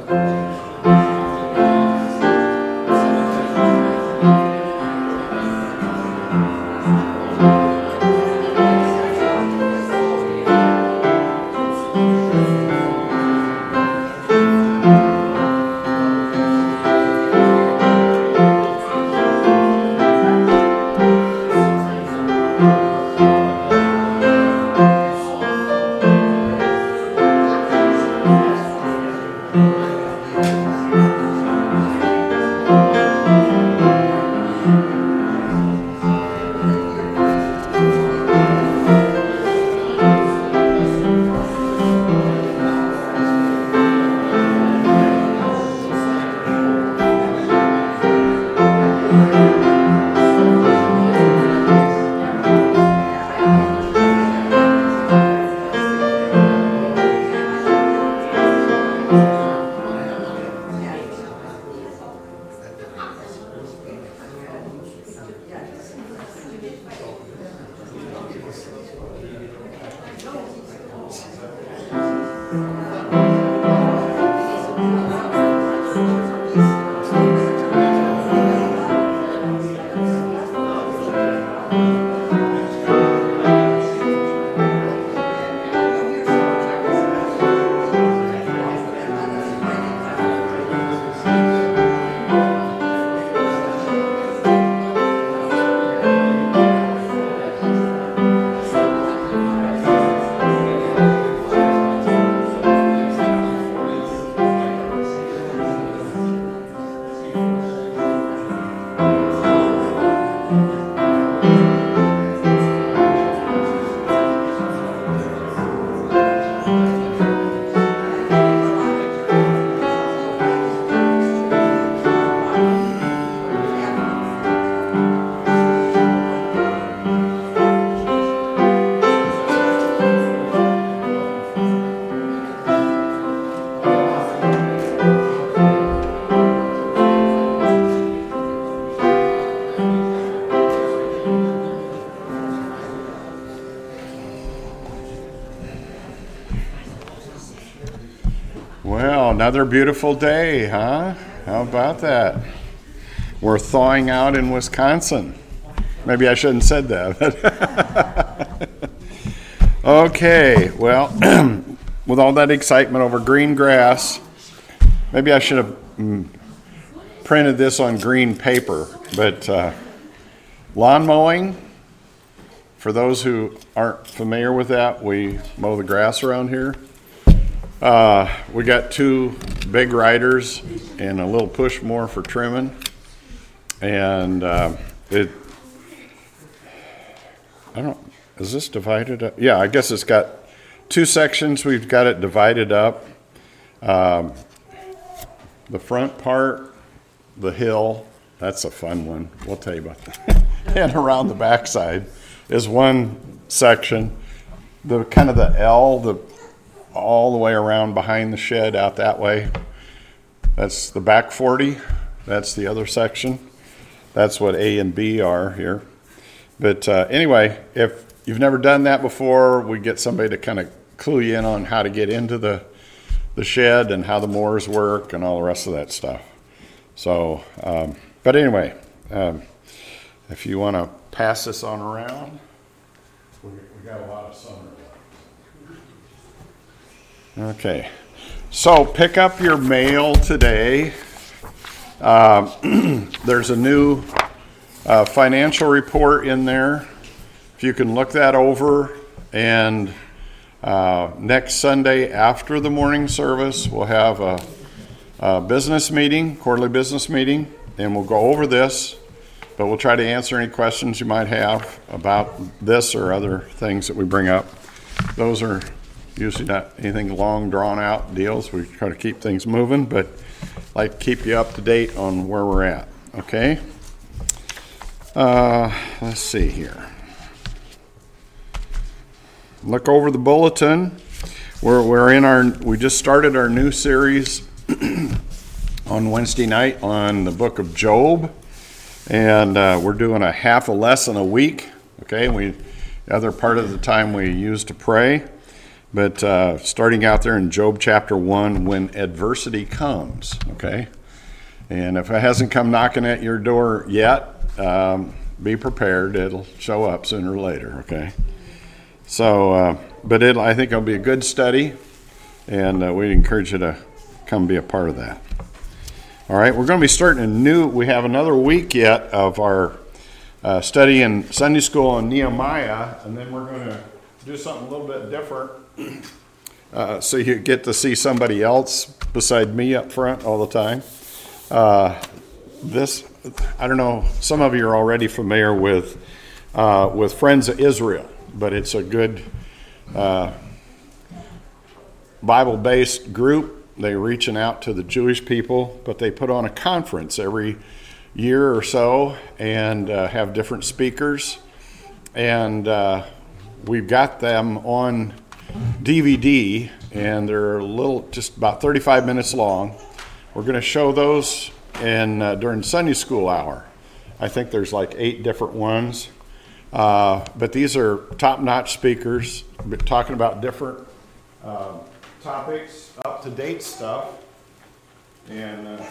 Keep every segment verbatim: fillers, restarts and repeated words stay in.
Another beautiful day, huh? How about that? We're thawing out in Wisconsin. Maybe I shouldn't have said that. Okay, well, with all that excitement over green grass, maybe I should have mm, printed this on green paper, but uh, lawn mowing, for those who aren't familiar with that, we mow the grass around here. Uh, we got two big riders and a little push mower for trimming, and uh, it, I don't, is this divided up? Yeah, I guess it's got two sections. We've got it divided up. Um, the front part, the hill, that's a fun one. We'll tell you about that. And around the backside is one section. The kind of the L, the all the way around behind the shed out that way. That's the back forty. That's the other section. That's what A and B are here. But uh, anyway, if you've never done that before, we get somebody to kind of clue you in on how to get into the the shed and how the mowers work and all the rest of that stuff. So, um, but anyway, um, if you want to pass this on around, we, we got a lot of summer. Okay, so pick up your mail today. Uh, there's a new uh, financial report in there. If you can look that over, and uh, next Sunday after the morning service, we'll have a, a business meeting, quarterly business meeting, and we'll go over this, but we'll try to answer any questions you might have about this or other things that we bring up. Those are usually not anything long, drawn-out deals. We try to keep things moving, but like to keep you up to date on where we're at, okay? Uh, let's see here. Look over the bulletin. We're, we're in our, we just started our new series on Wednesday night on the book of Job, and uh, we're doing a half a lesson a week, okay? We, the other part of the time we use to pray. But uh, starting out there in Job chapter one, when adversity comes, okay? And if it hasn't come knocking at your door yet, um, be prepared. It'll show up sooner or later, okay? So, uh, but it, I think it'll be a good study, and uh, we'd encourage you to come be a part of that. All right, we're going to be starting a new, we have another week yet of our uh, study in Sunday school on Nehemiah, and then we're going to do something a little bit different, uh, so you get to see somebody else beside me up front all the time. Uh, this, I don't know, some of you are already familiar with uh, with Friends of Israel, but it's a good uh, Bible-based group. They're reaching out to the Jewish people, but they put on a conference every year or so and uh, have different speakers. And uh, we've got them on D V D, and they're a little, just about thirty-five minutes long. We're going to show those in uh, during Sunday school hour. I think there's like eight different ones. Uh, but these are top-notch speakers talking about different uh, topics, up-to-date stuff. And uh,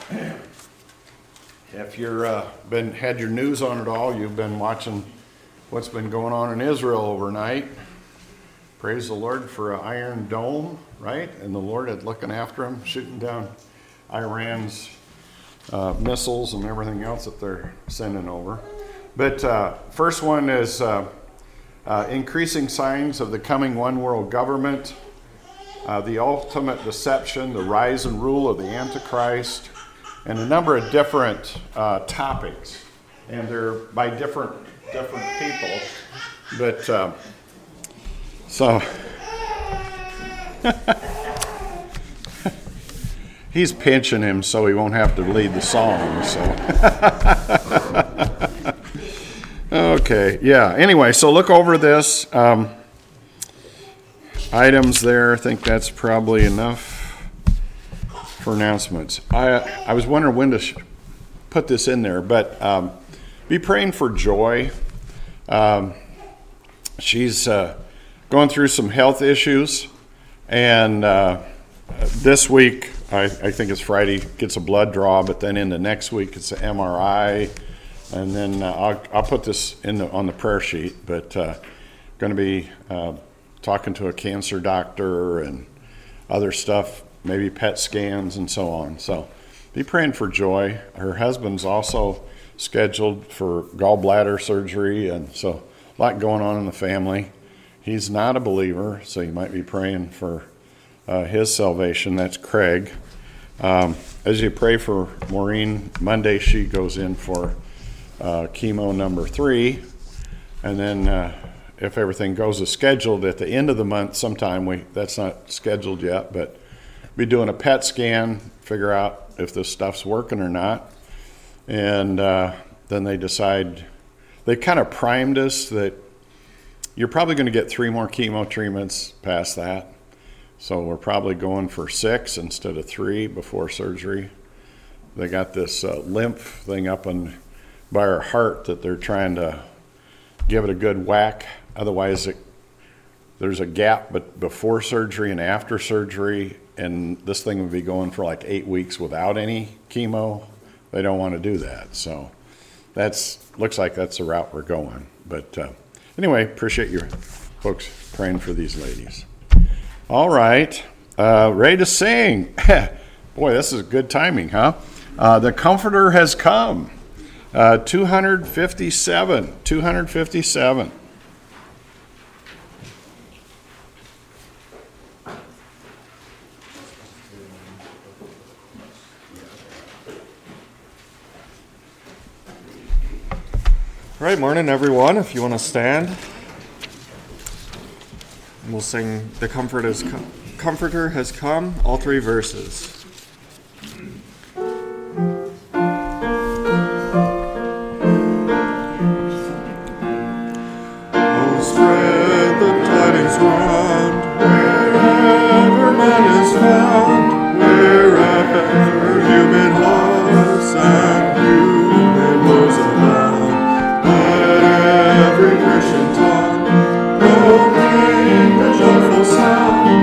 if you're uh, been had your news on at all, you've been watching what's been going on in Israel overnight. Praise the Lord for an Iron Dome, right? And the Lord is looking after them, shooting down Iran's uh, missiles and everything else that they're sending over. But uh, first one is uh, uh, increasing signs of the coming one world government, uh, the ultimate deception, the rise and rule of the Antichrist, and a number of different uh, topics. And they're by different different people. But uh, so he's pinching him so he won't have to lead the song. So okay, yeah. Anyway, so look over this um, items there. I think that's probably enough for announcements. I I was wondering when to sh- put this in there, but um, be praying for Joy. Um, she's uh, going through some health issues, and uh, this week, I, I think it's Friday, gets a blood draw, but then in the next week it's an M R I, and then uh, I'll, I'll put this in the, on the prayer sheet, but uh, going to be uh, talking to a cancer doctor and other stuff, maybe P E T scans and so on. So be praying for Joy. Her husband's also scheduled for gallbladder surgery, and so a lot going on in the family. He's not a believer, so you might be praying for uh, his salvation. That's Craig. Um, as you pray for Maureen, Monday she goes in for uh, chemo number three, and then uh, if everything goes as scheduled at the end of the month sometime, we that's not scheduled yet, but be doing a P E T scan, figure out if this stuff's working or not. And uh, then they decide, they kind of primed us that you're probably going to get three more chemo treatments past that. So we're probably going for six instead of three before surgery. They got this uh, lymph thing up in, by our heart that they're trying to give it a good whack. Otherwise, it, there's a gap but before surgery and after surgery, and this thing would be going for like eight weeks without any chemo. They don't want to do that. So that's looks like that's the route we're going. But uh, anyway, appreciate your folks praying for these ladies. All right. Uh, ready to sing. Boy, this is good timing, huh? Uh, the Comforter has come. Uh, two fifty-seven. two fifty-seven. All right, morning, everyone. If you want to stand, we'll sing "The Comfort is Com- Comforter Has Come," all three verses. Oh, spread the tidings round, wherever man is found, wherever human hearts and human woes abound. Every Christian tongue proclaim the joyful sound.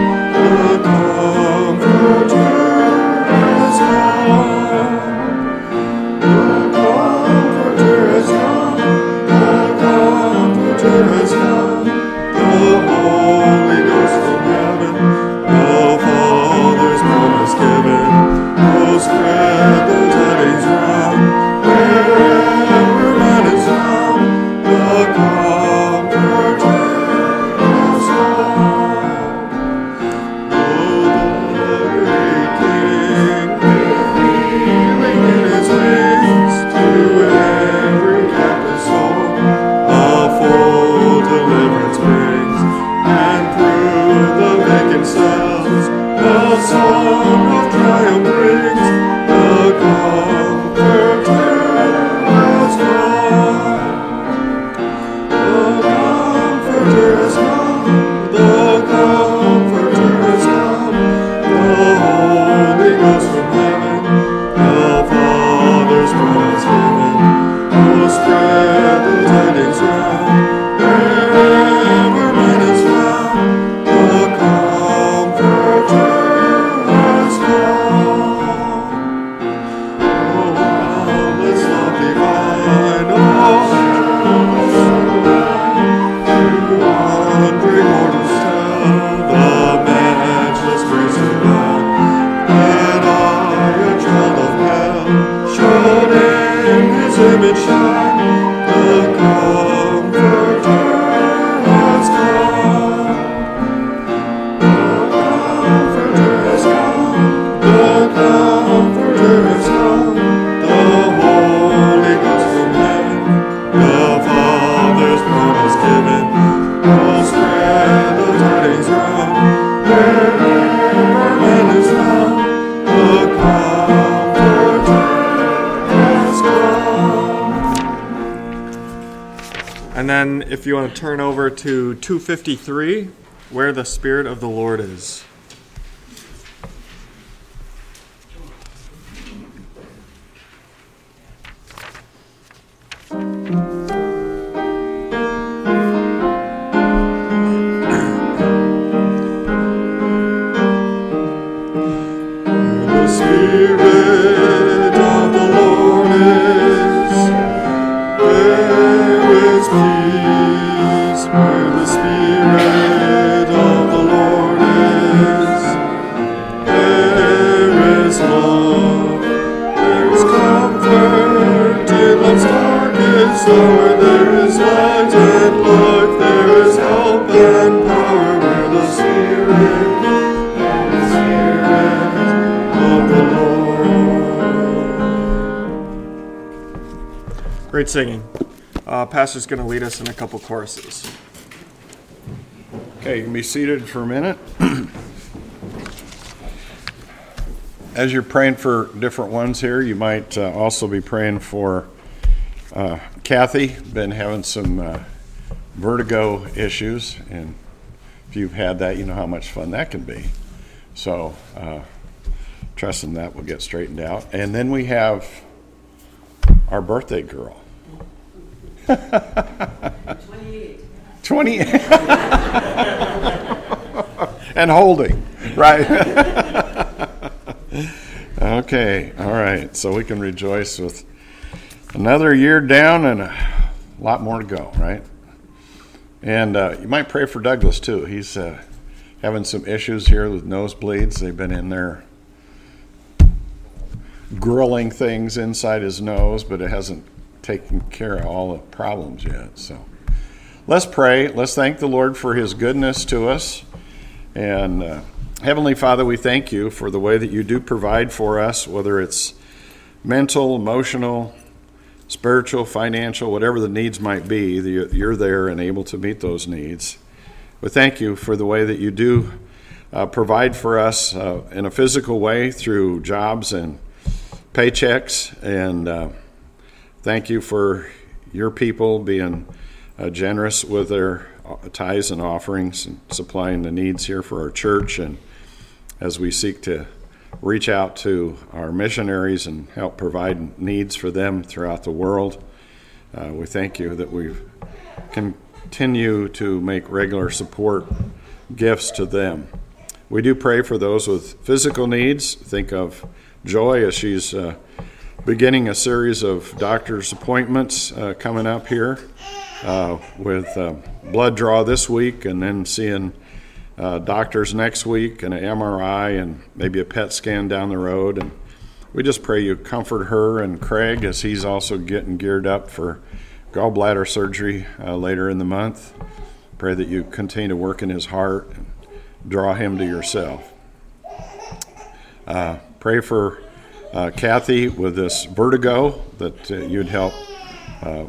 crown of triumph brings. The Comforter has come. The Comforter has come. The Comforter has come. The Holy Ghost from heaven, the Father's promise given. Oh, spread the tidings round, wherever man is found. The Comforter has come. Oh, boundless love divine, oh, through wandering mortals tell the matchless grace of God, that I, a child of hell, should in His image shine. The Comforter has come. The Comforter has come. The Comforter has come. The Holy Ghost from heaven, the Father's promise given. Oh, spread the tidings round, wherever man is found. The Comforter has come. And then if you want to turn over to two fifty-three, Where the Spirit of the Lord Is. The Spirit of the Lord is, there is peace. Where the Spirit of the Lord is, there is love. There is comfort in love's darkest hour. There is light and life. There is help and power. Where the Spirit of the Lord. Great singing. Uh, Pastor's going to lead us in a couple choruses. Okay, you can be seated for a minute. As you're praying for different ones here, you might uh, also be praying for uh, Kathy. Been having some uh, vertigo issues, and if you've had that, you know how much fun that can be. So, uh, trusting that will get straightened out. And then we have our birthday girl. twenty-eight. twenty and holding, right? Okay, all right. So we can rejoice with another year down and a lot more to go, right? And uh, you might pray for Douglas too. He's uh, having some issues here with nosebleeds. They've been in there grilling things inside his nose, but it hasn't taken care of all the problems yet. So let's pray. Let's thank the Lord for his goodness to us. And uh, Heavenly Father, we thank you for the way that you do provide for us, whether it's mental, emotional, spiritual, financial, whatever the needs might be, you're there and able to meet those needs. We thank you for the way that you do uh, provide for us uh, in a physical way through jobs and paychecks, and uh, thank you for your people being uh, generous with their tithes and offerings and supplying the needs here for our church, and as we seek to reach out to our missionaries and help provide needs for them throughout the world. Uh, we thank you that we continue to make regular support gifts to them. We do pray for those with physical needs. Think of Joy as she's uh, beginning a series of doctor's appointments uh, coming up here uh, with uh, blood draw this week, and then seeing uh, doctors next week and an M R I and maybe a P E T scan down the road. And we just pray you comfort her and Craig as he's also getting geared up for gallbladder surgery uh, later in the month. Pray that you continue to work in his heart and draw him to yourself. Uh, pray for uh, Kathy with this vertigo, that uh, you'd help uh,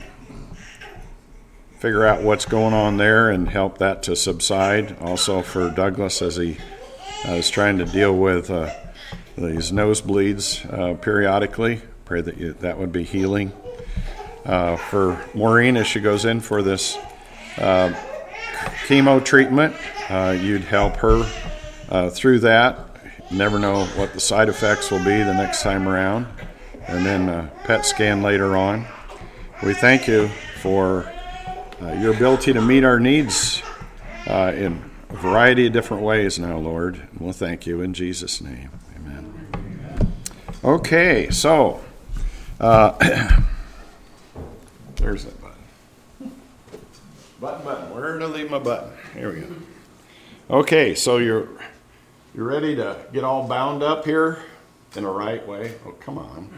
figure out what's going on there and help that to subside. Also for Douglas as he uh, is trying to deal with uh, these nosebleeds uh, periodically. Pray that you, that would be healing. Uh, for Maureen, as she goes in for this uh, chemo treatment, uh, you'd help her uh, through that. Never know what the side effects will be the next time around. And then a PET scan later on. We thank you for uh, your ability to meet our needs uh, in a variety of different ways now, Lord. And we'll thank you in Jesus' name. Amen. Okay, so uh, there's that button. Button, button. Where did I leave my button? Here we go. Okay, so you're you ready to get all bound up here in a right way? Oh, come on.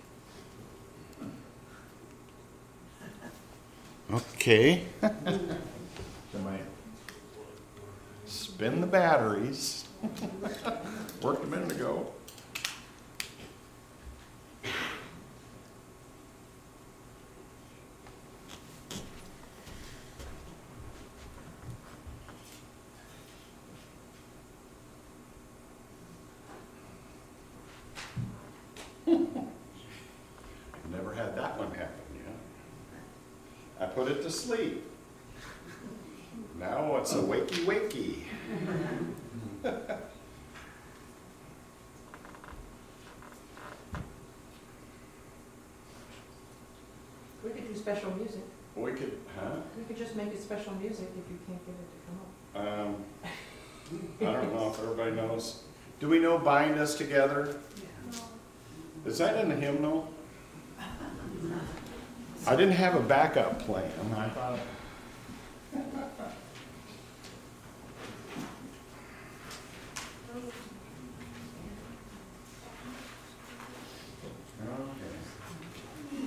Okay. Can I spin the batteries? Worked a minute ago. Never had that one happen yet. I put it to sleep. Now it's a wakey wakey. We could do special music. We could, huh? We could just make it special music if you can't get it to come up. Um, I don't know if everybody knows. Do we know Bind Us Together? Is that in the hymnal? I didn't have a backup plan. I thought. Okay.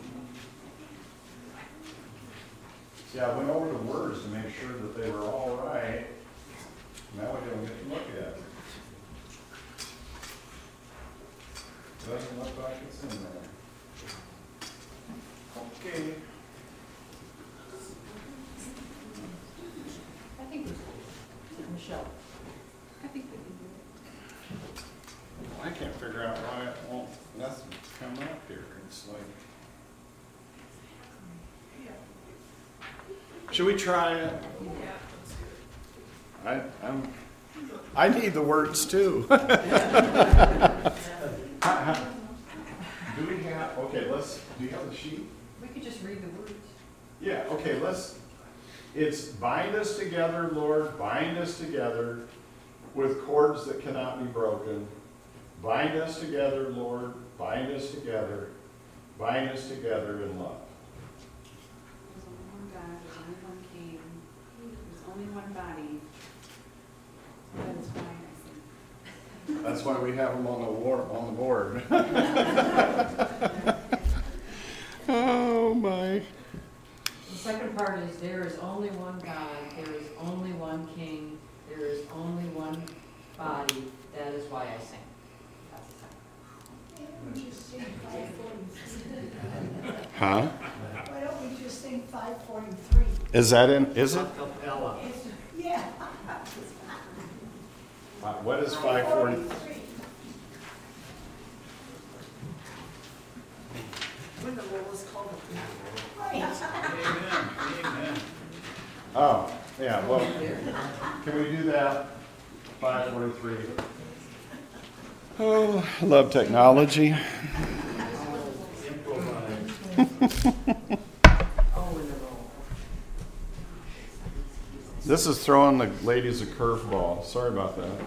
See, I went over the words to make sure that they were all right. Now we don't get to look at it. Doesn't look like it's in there. Okay. I think we could. Michelle. I think we can do it. I can't figure out why it won't, nothing's coming up here. It's like. Should we try it? I, I'm, I need the words too. Do we have, okay, let's, do you have the sheet? We could just read the words. Yeah, okay, let's, it's bind us together, Lord, bind us together with cords that cannot be broken. Bind us together, Lord, bind us together, bind us together in love. There's only one God, there's only one King, there's only one body. That is why I sing. That's why we have them on the war, on the board. Oh my. The second part is, there is only one God, there is only one King, there is only one body, that is why I sing. That's the second. Why don't we just sing five forty-three? Huh? Why don't we just sing five forty-three? Is that in, is it? Yeah. Uh, What is five forty? When the roll is called. Right. Oh, yeah, well, can we do that? five forty-three. Oh, I love technology. Oh, in the roll. This is throwing the ladies a curveball. Sorry about that.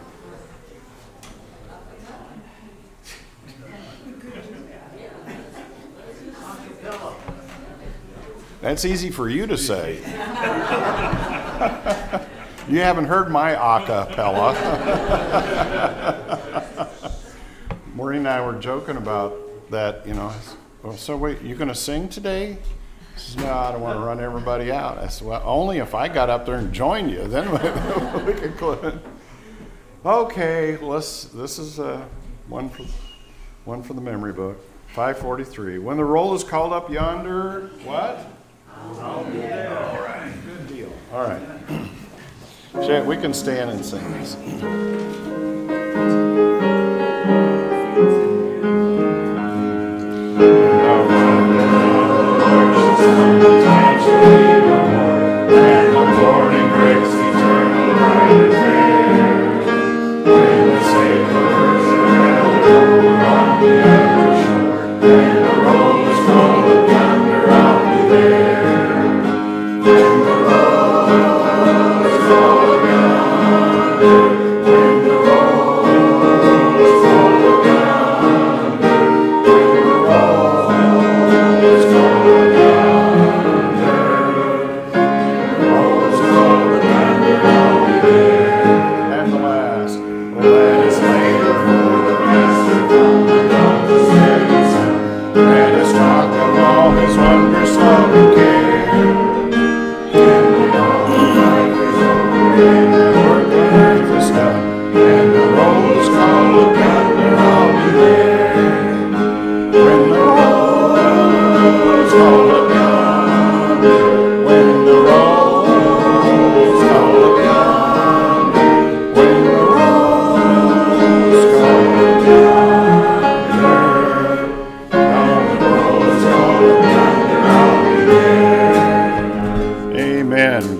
That's easy for you to say. You haven't heard my a cappella. Maureen and I were joking about that, you know. Oh, so wait, you going to sing today? She says, no, I don't want to run everybody out. I said, well, only if I got up there and joined you. Then we could close. Okay, let's, this is uh, one, for, one for the memory book. five forty-three. When the roll is called up yonder, what? I'll be there. All right, good deal. All right. Shay, we can stand and sing this.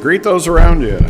Greet those around you.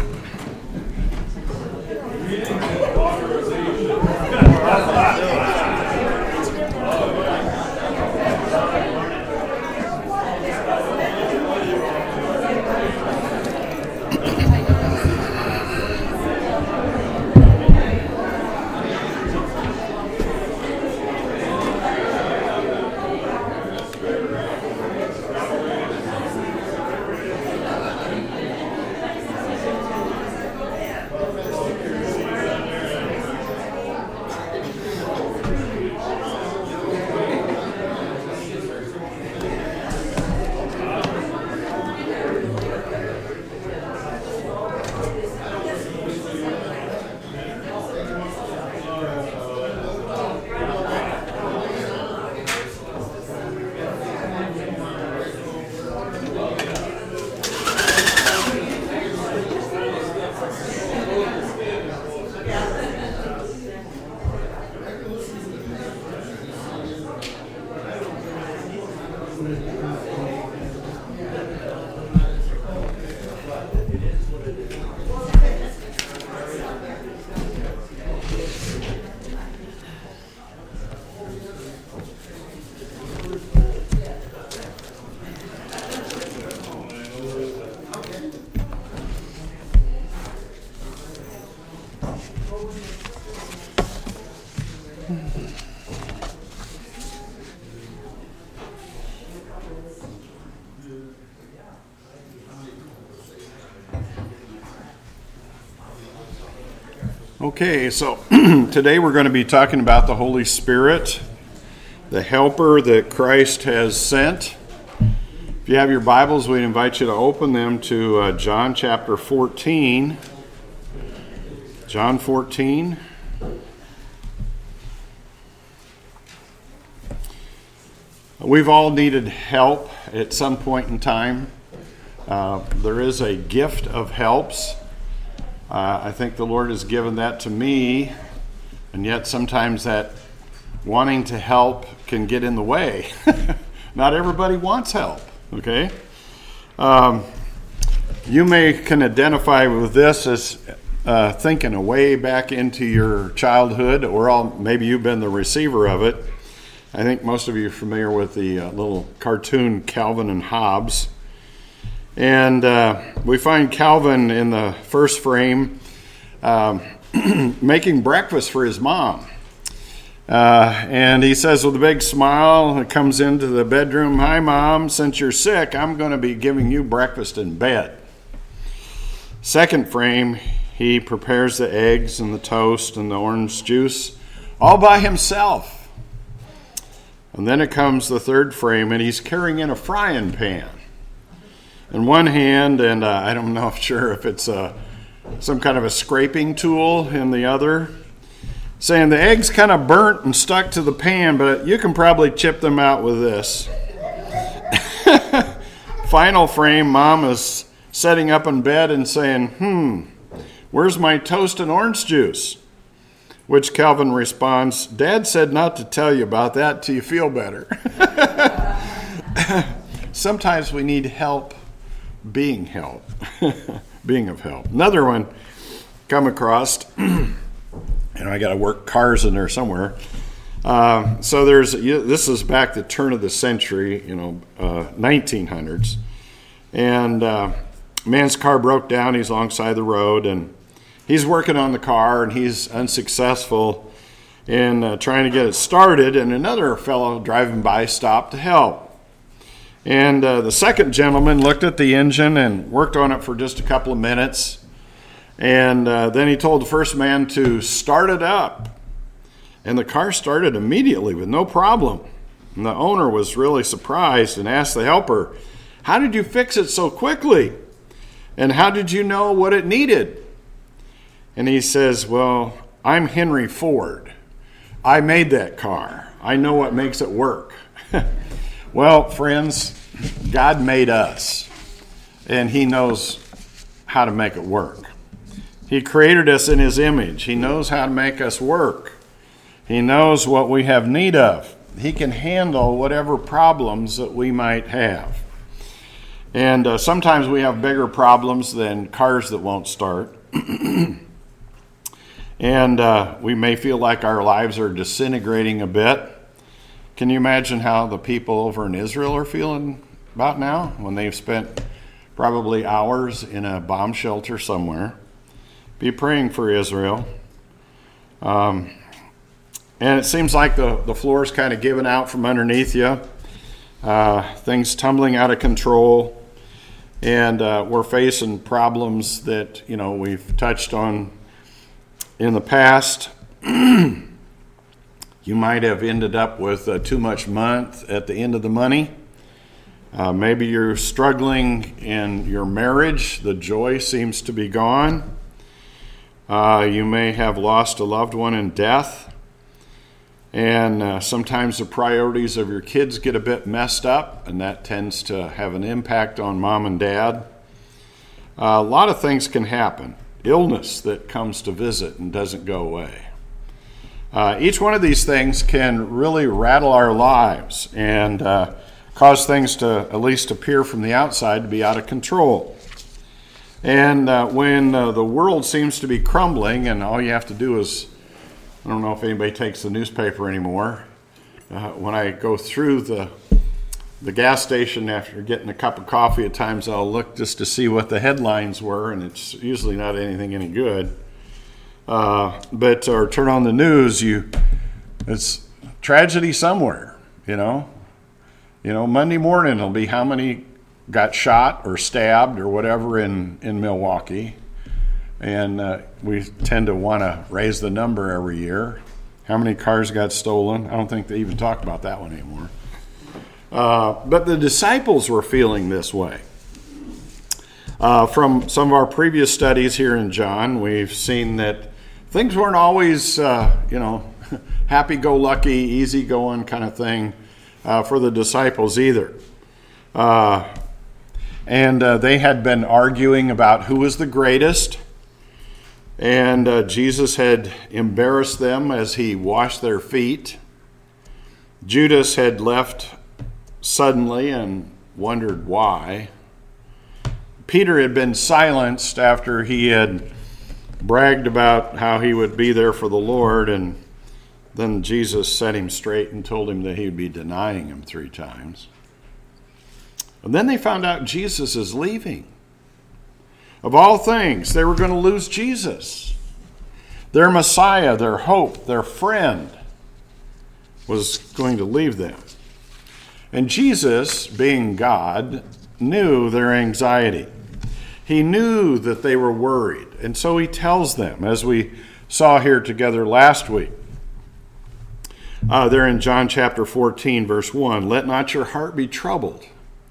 Okay, so today we're going to be talking about the Holy Spirit, the helper that Christ has sent. If you have your Bibles, we invite you to open them to uh, John chapter fourteen. John fourteen. We've all needed help at some point in time. Uh, there is a gift of helps. Uh, I think the Lord has given that to me, and yet sometimes that wanting to help can get in the way. Not everybody wants help, okay? Um, you may can identify with this as uh, thinking way back into your childhood, or all, maybe you've been the receiver of it. I think most of you are familiar with the uh, little cartoon Calvin and Hobbes. And uh, we find Calvin in the first frame um, making breakfast for his mom. Uh, and he says with a big smile, he comes into the bedroom, "Hi, Mom, since you're sick, I'm going to be giving you breakfast in bed." Second frame, he prepares the eggs and the toast and the orange juice all by himself. And then it comes the third frame, and he's carrying in a frying pan in one hand, and uh, I don't know if sure if it's uh, some kind of a scraping tool in the other, saying the eggs kind of burnt and stuck to the pan, but you can probably chip them out with this. Final frame, Mom is setting up in bed and saying, hmm, where's my toast and orange juice? Which Calvin responds, Dad said not to tell you about that till you feel better. Sometimes we need help being help, being of help. Another one come across, and I got to work cars in there somewhere. Uh, so there's this is back the turn of the century, you know, uh, nineteen hundreds, and uh, man's car broke down. He's alongside the road, and he's working on the car, and he's unsuccessful in uh, trying to get it started. And another fellow driving by stopped to help. And uh, the second gentleman looked at the engine and worked on it for just a couple of minutes. And uh, then he told the first man to start it up. And the car started immediately with no problem. And the owner was really surprised and asked the helper, "How did you fix it so quickly? And how did you know what it needed?" And he says, "Well, I'm Henry Ford. I made that car. I know what makes it work." Well, friends, God made us, and he knows how to make it work. He created us in his image. He knows how to make us work. He knows what we have need of. He can handle whatever problems that we might have. And uh, sometimes we have bigger problems than cars that won't start. And uh, we may feel like our lives are disintegrating a bit. Can you imagine how the people over in Israel are feeling about now when they've spent probably hours in a bomb shelter somewhere? Be praying for Israel. Um, and it seems like the, the floor is kind of giving out from underneath you. Uh, things tumbling out of control. And uh, we're facing problems that, you know, we've touched on in the past. You might have ended up with uh, too much month at the end of the money. Uh, maybe you're struggling in your marriage. The joy seems to be gone. Uh, you may have lost a loved one in death. And uh, sometimes the priorities of your kids get a bit messed up, and that tends to have an impact on mom and dad. Uh, a lot of things can happen. Illness that comes to visit and doesn't go away. Uh, each one of these things can really rattle our lives and uh, cause things to at least appear from the outside to be out of control. And uh, when uh, the world seems to be crumbling and all you have to do is, I don't know if anybody takes the newspaper anymore. Uh, when I go through the the gas station after getting a cup of coffee, at times I'll look just to see what the headlines were, and it's usually not anything any good. Uh, but or turn on the news, you it's tragedy somewhere, you know. You know, Monday morning it'll be how many got shot or stabbed or whatever in, in Milwaukee. And uh, we tend to want to raise the number every year. How many cars got stolen? I don't think they even talk about that one anymore. Uh, but the disciples were feeling this way. Uh, from some of our previous studies here in John, we've seen that things weren't always, uh, you know, happy-go-lucky, easy-going kind of thing uh, for the disciples either. Uh, and uh, they had been arguing about who was the greatest. And uh, Jesus had embarrassed them as he washed their feet. Judas had left suddenly and wondered why. Peter had been silenced after he had bragged about how he would be there for the Lord, and then Jesus set him straight and told him that he would be denying him three times. And then they found out Jesus is leaving. Of all things, they were going to lose Jesus. Their Messiah, their hope, their friend was going to leave them. And Jesus, being God, knew their anxiety. He knew that they were worried. And so he tells them, as we saw here together last week, uh, there in John chapter fourteen, verse one, let not your heart be troubled.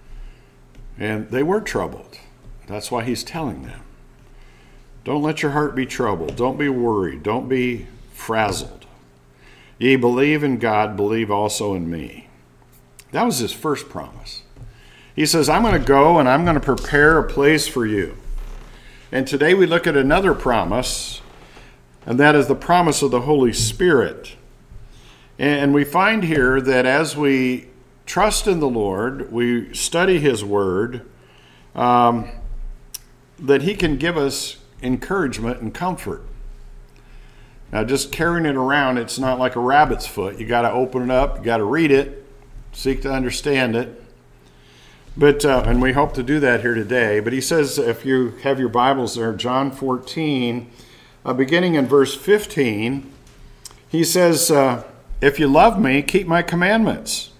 And they were troubled. That's why he's telling them. Don't let your heart be troubled. Don't be worried. Don't be frazzled. Ye believe in God, believe also in me. That was his first promise. He says, I'm going to go and I'm going to prepare a place for you. And today we look at another promise, and that is the promise of the Holy Spirit. And we find here that as we trust in the Lord, we study his word, um, that he can give us encouragement and comfort. Now, just carrying it around, it's not like a rabbit's foot. You got to open it up, you got to read it, seek to understand it. But uh, and we hope to do that here today. But he says, if you have your Bibles there, John fourteen, uh, beginning in verse fifteen, he says, uh, if you love me, keep my commandments.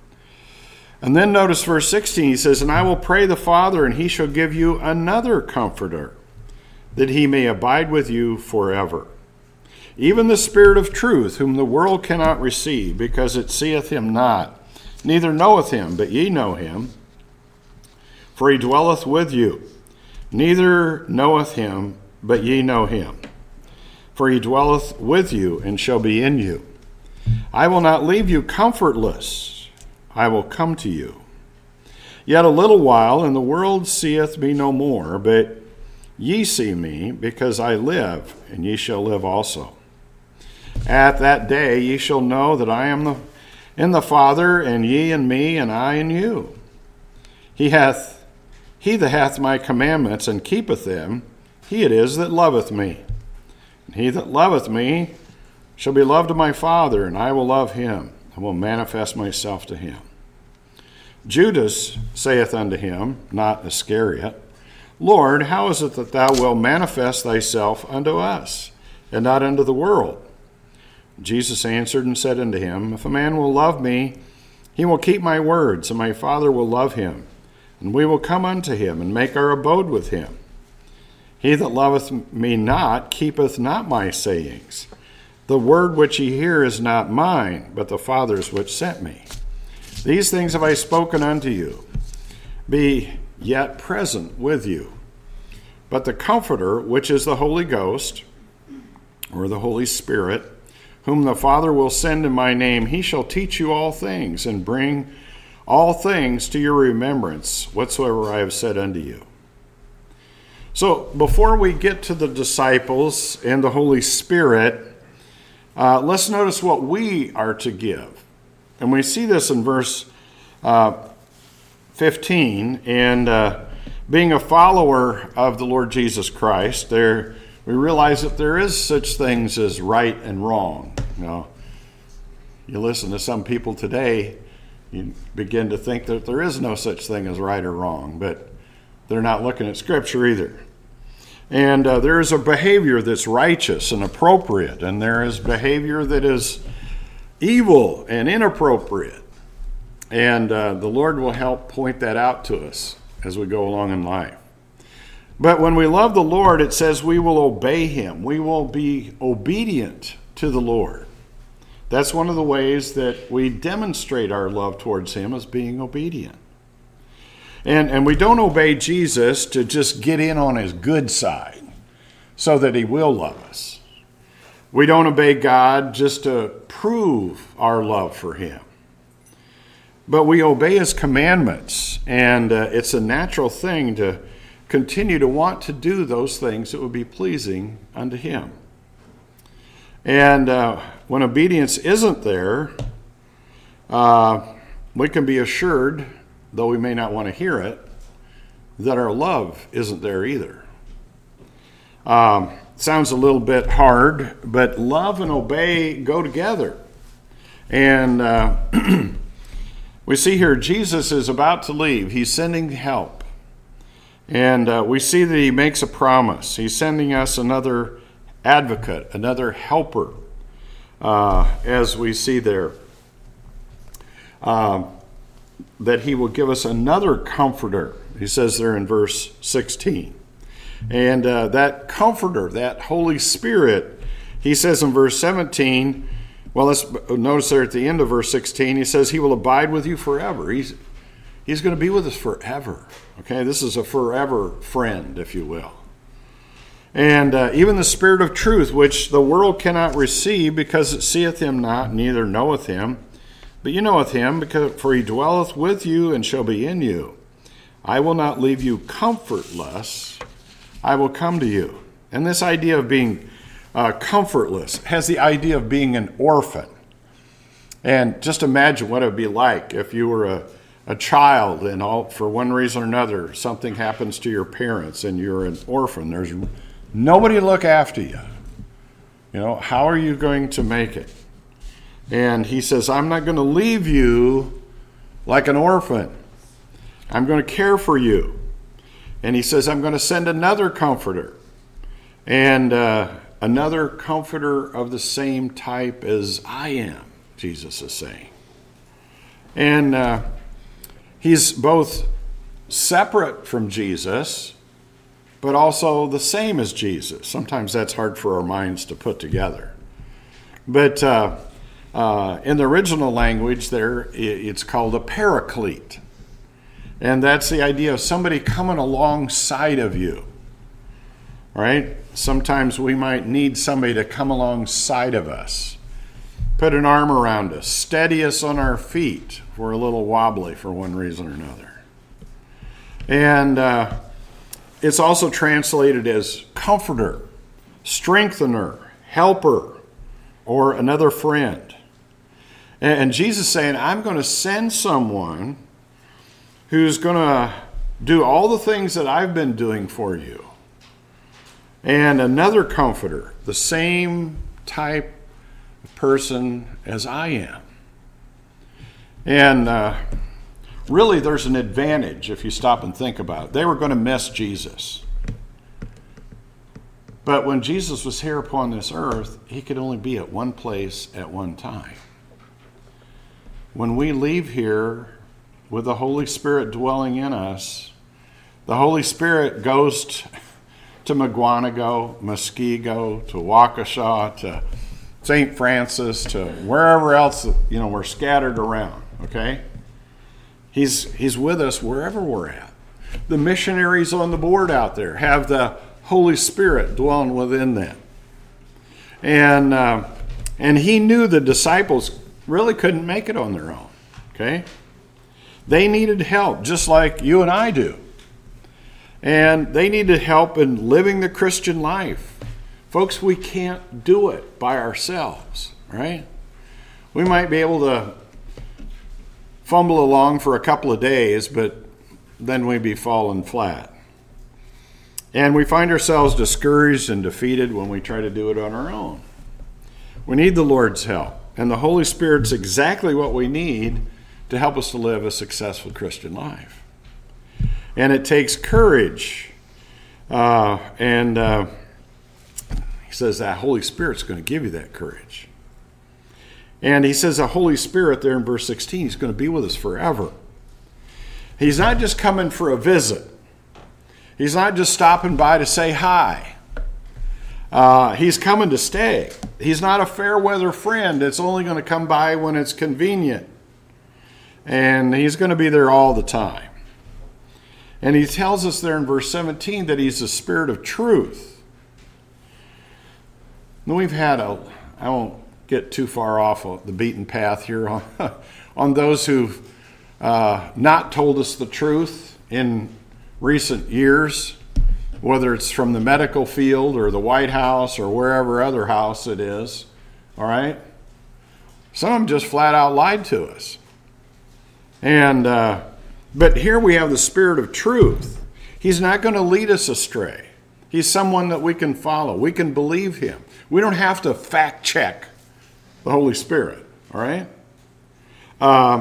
And then notice verse sixteen, he says, and I will pray the Father, and he shall give you another comforter, that he may abide with you forever. Even the Spirit of truth, whom the world cannot receive, because it seeth him not, neither knoweth him, but ye know him, for he dwelleth with you. Neither knoweth him, but ye know him, for he dwelleth with you, and shall be in you. I will not leave you comfortless. I will come to you. Yet a little while, and the world seeth me no more, but ye see me, because I live, and ye shall live also. At that day ye shall know that I am the, in the Father, and ye in me, and I in you. He hath He that hath my commandments and keepeth them, he it is that loveth me. And he that loveth me shall be loved of my Father, and I will love him, and will manifest myself to him. Judas saith unto him, not Iscariot, Lord, how is it that thou wilt manifest thyself unto us, and not unto the world? Jesus answered and said unto him, If a man will love me, he will keep my words, and my Father will love him, and we will come unto him, and make our abode with him. He that loveth me not keepeth not my sayings. The word which ye hear is not mine, but the Father's which sent me. These things have I spoken unto you. Be yet present with you. But the Comforter, which is the Holy Ghost, or the Holy Spirit, whom the Father will send in my name, he shall teach you all things, and bring all things to your remembrance, whatsoever I have said unto you. So before we get to the disciples and the Holy Spirit, uh, let's notice what we are to give. And we see this in verse uh, fifteen. And uh, being a follower of the Lord Jesus Christ, there we realize that there is such things as right and wrong. You know, you listen to some people today, you begin to think that there is no such thing as right or wrong, but they're not looking at Scripture either. And uh, there is a behavior that's righteous and appropriate, and there is behavior that is evil and inappropriate. And uh, the Lord will help point that out to us as we go along in life. But when we love the Lord, it says we will obey him. We will be obedient to the Lord. That's one of the ways that we demonstrate our love towards him, as being obedient. And, and we don't obey Jesus to just get in on his good side so that he will love us. We don't obey God just to prove our love for him. But we obey his commandments, and uh, it's a natural thing to continue to want to do those things that would be pleasing unto him. And uh, when obedience isn't there, uh, we can be assured, though we may not want to hear it, that our love isn't there either. Um, sounds a little bit hard, but love and obey go together. And uh, we see here Jesus is about to leave. He's sending help. And uh, we see that he makes a promise. He's sending us another advocate, another helper, uh, as we see there. Um, that he will give us another comforter. He says there in verse sixteen. And uh, that comforter, that Holy Spirit, he says in verse seventeen, well, let's notice there at the end of verse sixteen, he says he will abide with you forever. He's, he's going to be with us forever. Okay, this is a forever friend, if you will. And uh, even the Spirit of truth, which the world cannot receive, because it seeth him not, neither knoweth him. But you knoweth him, because for he dwelleth with you and shall be in you. I will not leave you comfortless. I will come to you. And this idea of being uh, comfortless has the idea of being an orphan. And just imagine what it would be like if you were a, a child and all, for one reason or another, something happens to your parents and you're an orphan. There's nobody to look after you. You know, how are you going to make it? And he says, I'm not going to leave you like an orphan. I'm going to care for you. And he says, I'm going to send another comforter. And uh, another comforter of the same type as I am, Jesus is saying. And uh, he's both separate from Jesus, but also the same as Jesus. Sometimes that's hard for our minds to put together. But uh, uh, in the original language there, it's called a paraclete. And that's the idea of somebody coming alongside of you. Right? Sometimes we might need somebody to come alongside of us, put an arm around us, steady us on our feet if we're a little wobbly for one reason or another. And uh, it's also translated as comforter, strengthener, helper, or another friend. And Jesus saying, I'm going to send someone who's going to do all the things that I've been doing for you. And another comforter, the same type of person as I am. And uh, really there's an advantage if you stop and think about it. They were going to miss Jesus. But when Jesus was here upon this earth, he could only be at one place at one time. When we leave here with the Holy Spirit dwelling in us, the Holy Spirit goes t- to Mugwanago, Muskego, to Waukesha, to Saint Francis, to wherever else, you know, we're scattered around, okay? He's, he's with us wherever we're at. The missionaries on the board out there have the Holy Spirit dwelling within them. And, uh, and he knew the disciples really couldn't make it on their own, okay? They needed help, just like you and I do. And they needed help in living the Christian life. Folks, we can't do it by ourselves, right? We might be able to fumble along for a couple of days, but then we'd be falling flat. And we find ourselves discouraged and defeated when we try to do it on our own. We need the Lord's help. And the Holy Spirit's exactly what we need to help us to live a successful Christian life. And it takes courage. Uh, and uh, he says that Holy Spirit's going to give you that courage. And he says the Holy Spirit there in verse sixteen, he's going to be with us forever. He's not just coming for a visit. He's not just stopping by to say hi. Uh, he's coming to stay. He's not a fair weather friend that's only going to come by when it's convenient. And he's going to be there all the time. And he tells us there in verse seventeen that he's the Spirit of truth. Now we've had a, I won't get too far off of the beaten path here on, on those who've uh, not told us the truth in recent years, whether it's from the medical field or the White House or wherever other house it is, all right? Some of them just flat out lied to us. And, uh, but here we have the Spirit of truth. He's not going to lead us astray. He's someone that we can follow. We can believe him. We don't have to fact check the Holy Spirit, all right? Uh,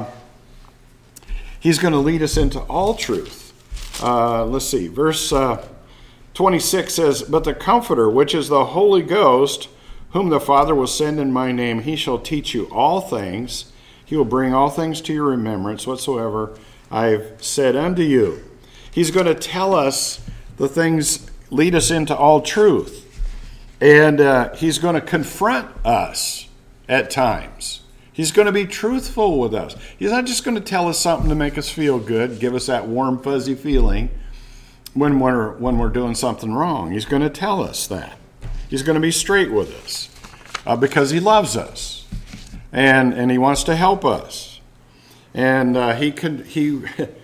he's going to lead us into all truth. Uh, let's see, verse uh, twenty-six says, "But the Comforter, which is the Holy Ghost, whom the Father will send in my name, he shall teach you all things. He will bring all things to your remembrance, whatsoever I've said unto you." He's going to tell us the things, lead us into all truth. And uh, he's going to confront us at times. He's going to be truthful with us. He's not just going to tell us something to make us feel good, give us that warm, fuzzy feeling when we're, when we're doing something wrong. He's going to tell us that. He's going to be straight with us uh, because he loves us. And and he wants to help us. And uh, he can, he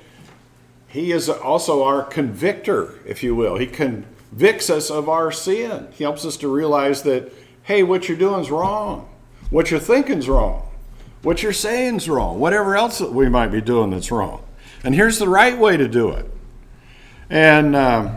he is also our convictor, if you will. He convicts us of our sin. He helps us to realize that, hey, what you're doing is wrong. What you're thinking is wrong. What you're saying is wrong. Whatever else that we might be doing that's wrong. And here's the right way to do it. And um,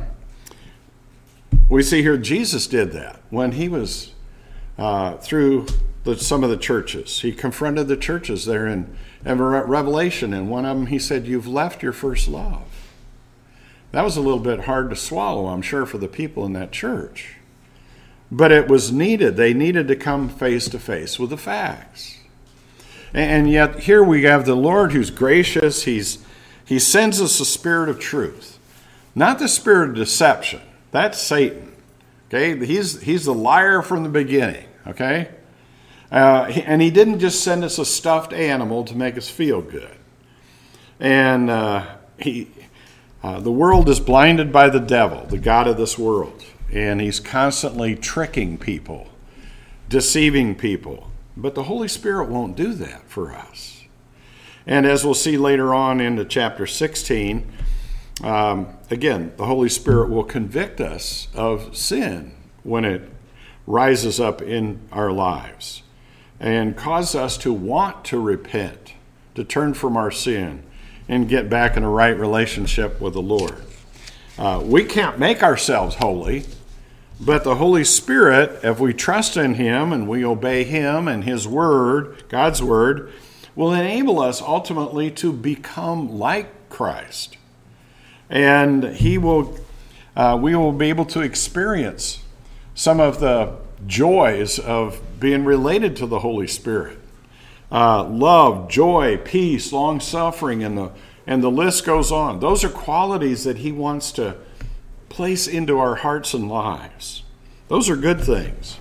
we see here Jesus did that when he was uh, through the, some of the churches. He confronted the churches there in, in Revelation. And one of them, he said, "You've left your first love." That was a little bit hard to swallow, I'm sure, for the people in that church. But it was needed. They needed to come face to face with the facts. And yet here we have the Lord who's gracious. He's, he sends us the Spirit of truth. Not the spirit of deception. That's Satan. Okay? He's, he's the liar from the beginning. Okay? Uh, and he didn't just send us a stuffed animal to make us feel good. And uh, he, uh, the world is blinded by the devil, the god of this world. And he's constantly tricking people, deceiving people. But the Holy Spirit won't do that for us. And as we'll see later on into chapter sixteen, um, again, the Holy Spirit will convict us of sin when it rises up in our lives and cause us to want to repent, to turn from our sin, and get back in a right relationship with the Lord. Uh, we can't make ourselves holy, but the Holy Spirit, if we trust in Him and we obey Him and His Word, God's Word, will enable us ultimately to become like Christ. And He will, uh, we will be able to experience some of the joys of being related to the Holy Spirit. Uh, love, joy, peace, long-suffering, and the, and the list goes on. Those are qualities that He wants to place into our hearts and lives. Those are good things.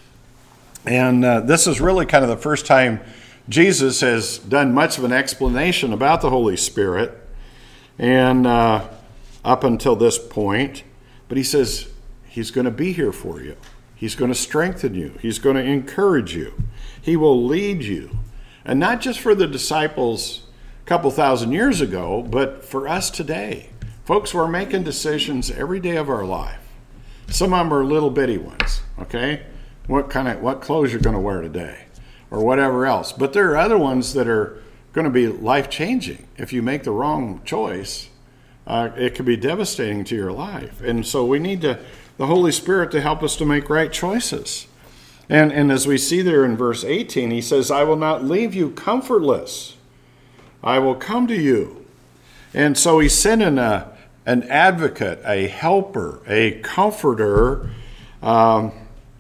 And uh, this is really kind of the first time Jesus has done much of an explanation about the Holy Spirit, and uh, up until this point. But He says He's going to be here for you. He's going to strengthen you. He's going to encourage you. He will lead you. And not just for the disciples a couple thousand years ago, but for us today. Folks, we're making decisions every day of our life. Some of them are little bitty ones, okay? What kind of what clothes you're going to wear today, or whatever else. But there are other ones that are going to be life-changing. If you make the wrong choice, uh, it could be devastating to your life. And so we need to, the Holy Spirit to help us to make right choices. And, and as we see there in verse eighteen, He says, I will not leave you comfortless. I will come to you. And so He's sending a, an advocate, a helper, a comforter, um,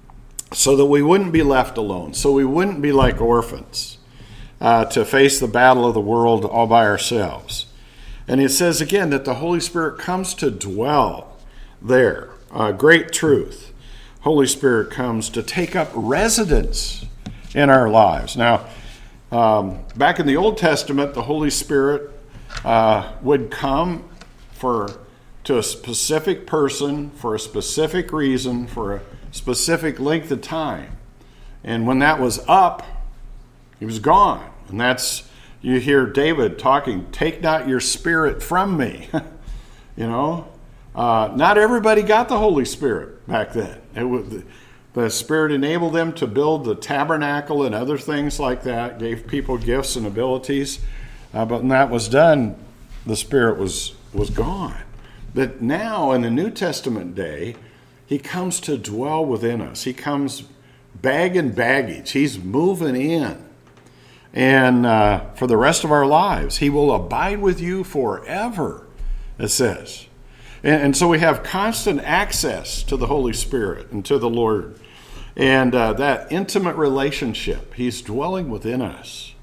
so that we wouldn't be left alone, so we wouldn't be like orphans uh, to face the battle of the world all by ourselves. And it says again that the Holy Spirit comes to dwell there. Uh, great truth. Holy Spirit comes to take up residence in our lives. Now, um, back in the Old Testament, the Holy Spirit uh, would come for to a specific person for a specific reason for a specific length of time. And when that was up, He was gone. And that's, you hear David talking, take not your spirit from me. You know, uh, not everybody got the Holy Spirit back then. It was, the Spirit enabled them to build the tabernacle and other things like that, gave people gifts and abilities. Uh, but when that was done, the Spirit was, was gone. But now in the New Testament day, He comes to dwell within us. He comes bag and baggage. He's moving in. And uh, for the rest of our lives, He will abide with you forever, it says. And, and so we have constant access to the Holy Spirit and to the Lord. And uh, that intimate relationship, He's dwelling within us.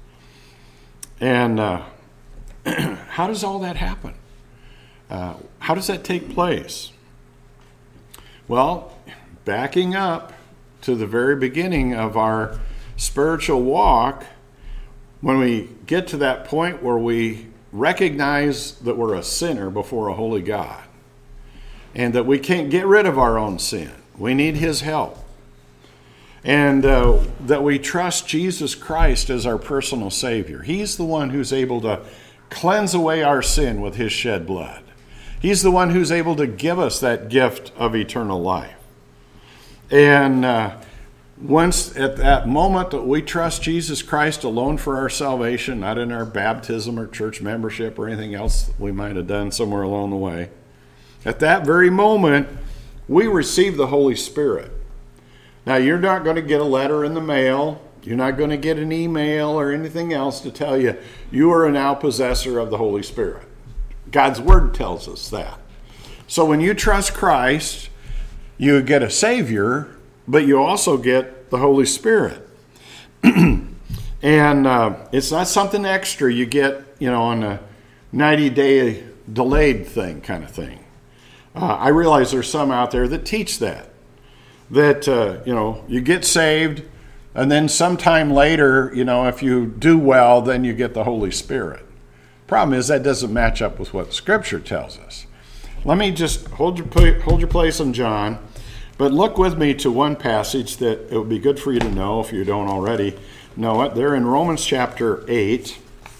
And uh, how does all that happen? Uh, how does that take place? Well, backing up to the very beginning of our spiritual walk, when we get to that point where we recognize that we're a sinner before a holy God and that we can't get rid of our own sin, we need His help, and uh, that we trust Jesus Christ as our personal Savior. He's the one who's able to cleanse away our sin with His shed blood. He's the one who's able to give us that gift of eternal life. And uh, once at that moment that we trust Jesus Christ alone for our salvation, not in our baptism or church membership or anything else that we might have done somewhere along the way, at that very moment, we receive the Holy Spirit. Now, you're not going to get a letter in the mail. You're not going to get an email or anything else to tell you you are now possessor of the Holy Spirit. God's Word tells us that. So when you trust Christ, you get a Savior, but you also get the Holy Spirit. And uh, it's not something extra you get, you know, on a ninety-day delayed thing kind of thing. Uh, I realize there's some out there that teach that. That, uh, you know, you get saved, and then sometime later, you know, if you do well, then you get the Holy Spirit. Problem is that doesn't match up with what Scripture tells us. Let me just hold your hold your place in John, but look with me to one passage that it would be good for you to know if you don't already know it. They're in Romans chapter eight.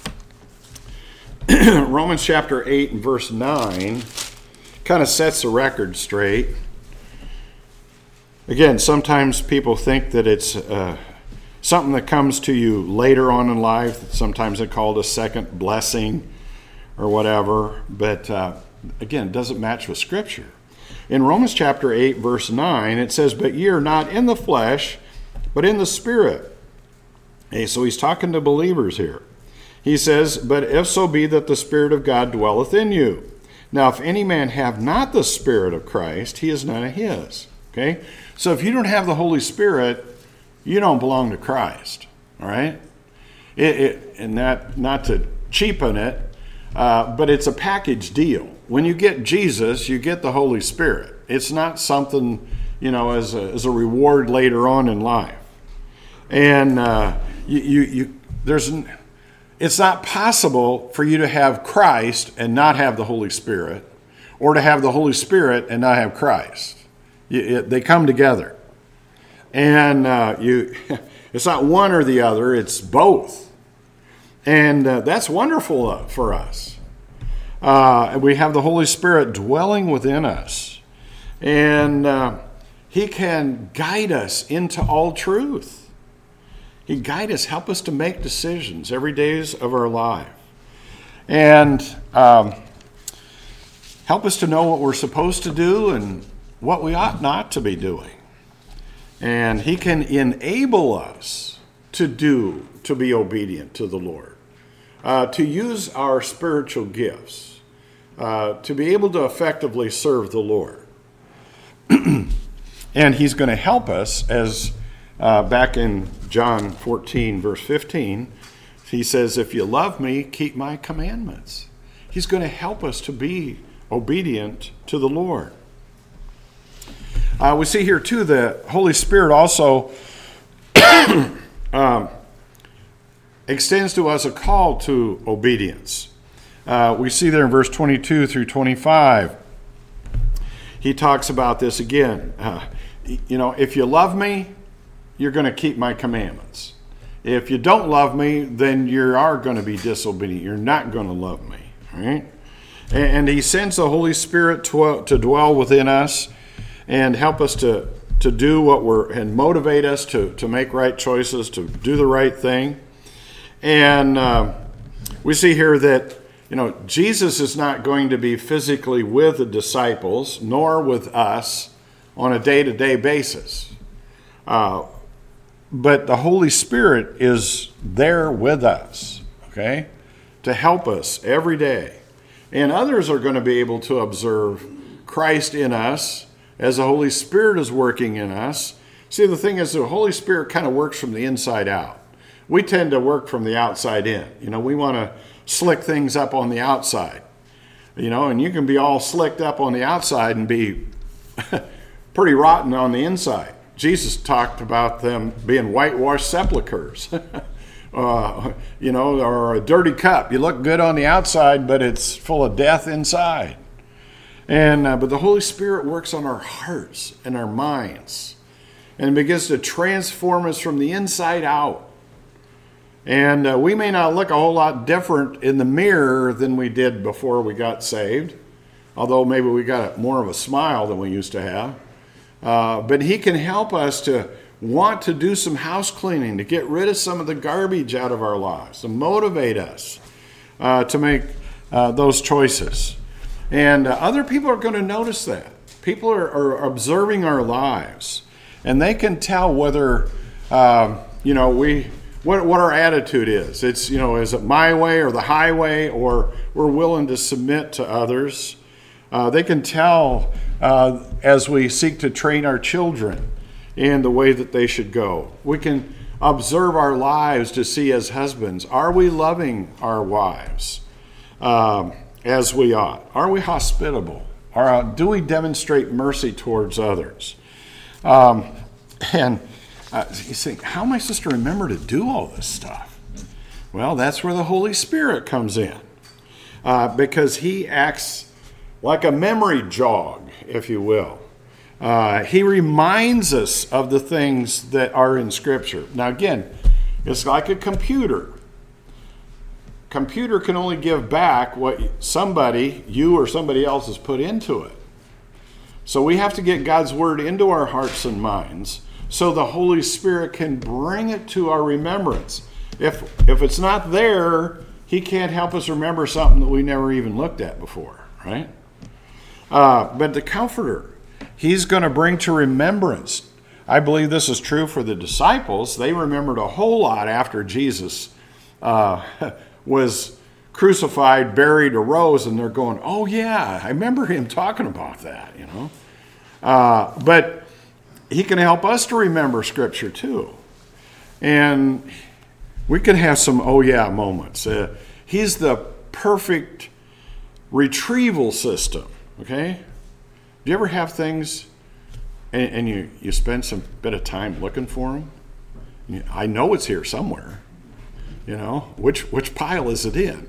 Romans chapter eight and verse nine kind of sets the record straight. Again, sometimes people think that it's uh, something that comes to you later on in life. Sometimes they call it a second blessing or whatever. But uh, again, it doesn't match with Scripture. In Romans chapter eight, verse nine, it says, "But ye are not in the flesh, but in the Spirit." Okay, so he's talking to believers here. He says, "But if so be that the Spirit of God dwelleth in you. Now, if any man have not the Spirit of Christ, he is none of his." Okay? So if you don't have the Holy Spirit, you don't belong to Christ. All right? It, it, and that, not to cheapen it, uh, but it's a package deal. When you get Jesus, you get the Holy Spirit. It's not something, you know, as a, as a reward later on in life. And uh, you, you, you, there's... It's not possible for you to have Christ and not have the Holy Spirit, or to have the Holy Spirit and not have Christ. You, it, they come together. And uh, you, it's not one or the other, it's both. And uh, that's wonderful uh, for us. Uh, we have the Holy Spirit dwelling within us. And uh, He can guide us into all truth. He guide us, help us to make decisions every days of our life. And um, help us to know what we're supposed to do and what we ought not to be doing. And He can enable us to do, to be obedient to the Lord, uh, to use our spiritual gifts, uh, to be able to effectively serve the Lord. And He's going to help us as uh, back in John fourteen, verse fifteen, He says, "If you love me, keep my commandments." He's going to help us to be obedient to the Lord. Uh, we see here, too, the Holy Spirit also um, extends to us a call to obedience. Uh, we see there in verse twenty-two through twenty-five, He talks about this again. Uh, you know, if you love me, you're going to keep my commandments. If you don't love me, then you are going to be disobedient. You're not going to love me. Right? And He sends the Holy Spirit to, to dwell within us and help us to, to do what we're, and motivate us to, to make right choices, to do the right thing. And uh, we see here that, you know, Jesus is not going to be physically with the disciples, nor with us on a day-to-day basis. Uh, But the Holy Spirit is there with us, okay, to help us every day. And others are going to be able to observe Christ in us as the Holy Spirit is working in us. See, the thing is, the Holy Spirit kind of works from the inside out. We tend to work from the outside in. You know, we want to slick things up on the outside. You know, and you can be all slicked up on the outside and be pretty rotten on the inside. Jesus talked about them being whitewashed sepulchers, uh, you know, or a dirty cup. You look good on the outside, but it's full of death inside. And uh, but the Holy Spirit works on our hearts and our minds, and begins to transform us from the inside out. And uh, we may not look a whole lot different in the mirror than we did before we got saved, although maybe we got more of a smile than we used to have. Uh, but He can help us to want to do some house cleaning, to get rid of some of the garbage out of our lives, to motivate us uh, to make uh, those choices. And uh, other people are going to notice that. People are, are observing our lives, and they can tell whether, um, you know, we what what our attitude is. It's, you know, is it my way or the highway, or we're willing to submit to others. Uh, they can tell uh, as we seek to train our children in the way that they should go. We can observe our lives to see, as husbands, are we loving our wives um, as we ought? Are we hospitable? Are, do we demonstrate mercy towards others? Um, and uh, you think, how am I supposed to remember to do all this stuff? Well, that's where the Holy Spirit comes in, uh, because He acts like a memory jog, if you will. Uh, he reminds us of the things that are in Scripture. Now again, it's like a computer. Computer can only give back what somebody, you or somebody else, has put into it. So we have to get God's Word into our hearts and minds so the Holy Spirit can bring it to our remembrance. If, if it's not there, he can't help us remember something that we never even looked at before, right? Uh, but the Comforter, he's going to bring to remembrance. I believe this is true for the disciples. They remembered a whole lot after Jesus uh, was crucified, buried, arose, and they're going, oh yeah, I remember him talking about that, you know. Uh, but he can help us to remember Scripture too. And we can have some oh yeah moments. Uh, he's the perfect retrieval system, okay? Do you ever have things and, and you, you spend some bit of time looking for them? You, I know it's here somewhere. You know, which which pile is it in?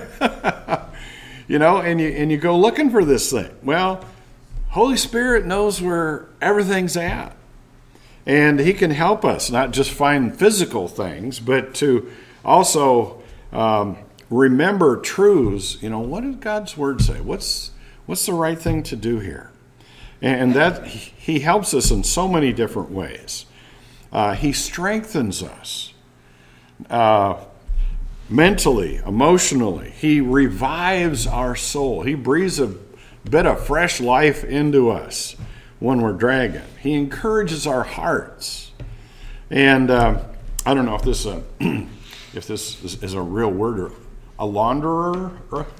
You know, and you and you go looking for this thing. Well, Holy Spirit knows where everything's at. And he can help us not just find physical things, but to also um, remember truths. You know, what did God's Word say? What's what's the right thing to do here? And that he helps us in so many different ways. Uh, he strengthens us. Uh, mentally, emotionally. He revives our soul. He breathes a bit of fresh life into us when we're dragging. He encourages our hearts. And uh, I don't know if this, uh, if this is, is a real word or a launderer.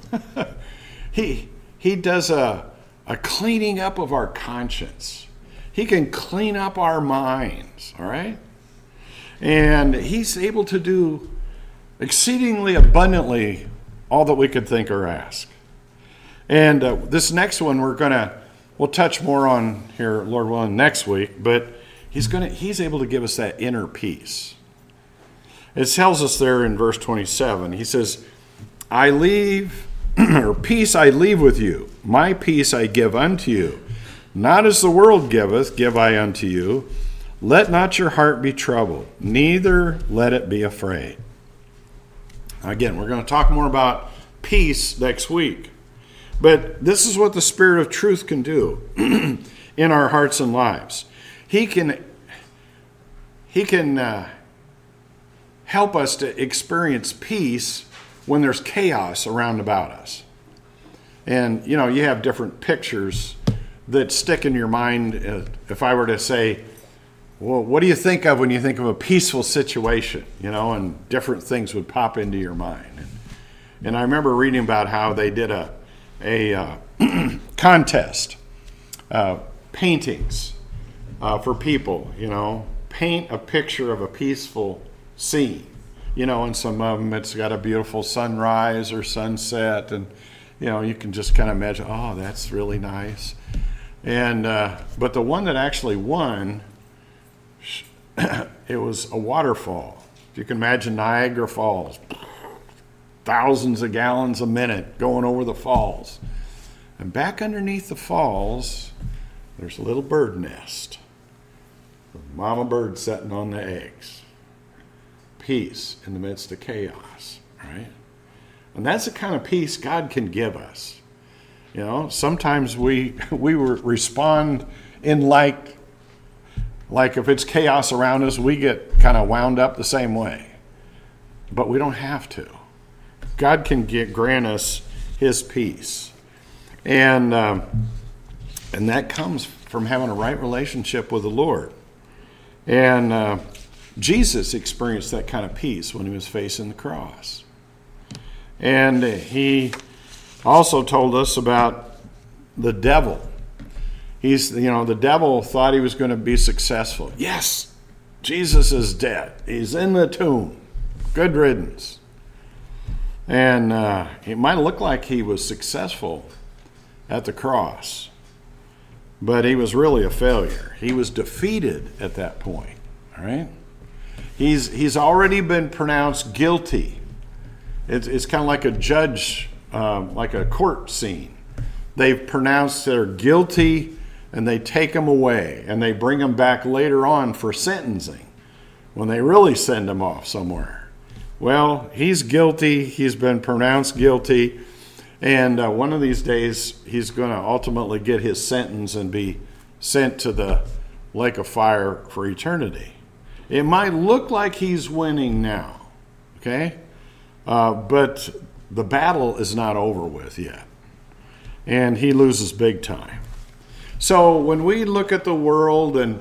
he he does a, a cleaning up of our conscience. He can clean up our minds, all right? And he's able to do exceedingly abundantly all that we could think or ask. And uh, this next one we're going to, we'll touch more on here, Lord willing, next week, but he's going to, he's able to give us that inner peace. It tells us there in verse twenty-seven, he says, I leave, or peace I leave with you, my peace I give unto you. Not as the world giveth, give I unto you. Let not your heart be troubled, neither let it be afraid. Again, we're going to talk more about peace next week. But this is what the Spirit of truth can do in our hearts and lives. He can, he can uh, help us to experience peace when there's chaos around about us. And, you know, you have different pictures that stick in your mind. If I were to say, well, what do you think of when you think of a peaceful situation? You know, and different things would pop into your mind. And, and I remember reading about how they did a a uh, contest, uh, paintings uh, for people. You know, paint a picture of a peaceful scene. You know, and some of them it's got a beautiful sunrise or sunset, and you know you can just kind of imagine, oh, that's really nice. And uh, but the one that actually won, it was a waterfall. If you can imagine Niagara Falls, thousands of gallons a minute going over the falls. And back underneath the falls, there's a little bird nest. The mama bird sitting on the eggs. Peace in the midst of chaos, right? And that's the kind of peace God can give us. You know, sometimes we we respond in like Like if it's chaos around us, we get kind of wound up the same way. But we don't have to. God can get, grant us his peace. And, um, and that comes from having a right relationship with the Lord. And uh, Jesus experienced that kind of peace when he was facing the cross. And he also told us about the devil. He's, you know, the devil thought he was going to be successful. Yes, Jesus is dead. He's in the tomb. Good riddance. And uh, it might look like he was successful at the cross, but he was really a failure. He was defeated at that point. All right? He's he's already been pronounced guilty. It's it's kind of like a judge, um, like a court scene. They've pronounced they're guilty. And they take him away, and they bring him back later on for sentencing, when they really send him off somewhere. Well, he's guilty. He's been pronounced guilty. And uh, one of these days, he's going to ultimately get his sentence and be sent to the lake of fire for eternity. It might look like he's winning now, okay? Uh, but the battle is not over with yet. And he loses big time. So when we look at the world and,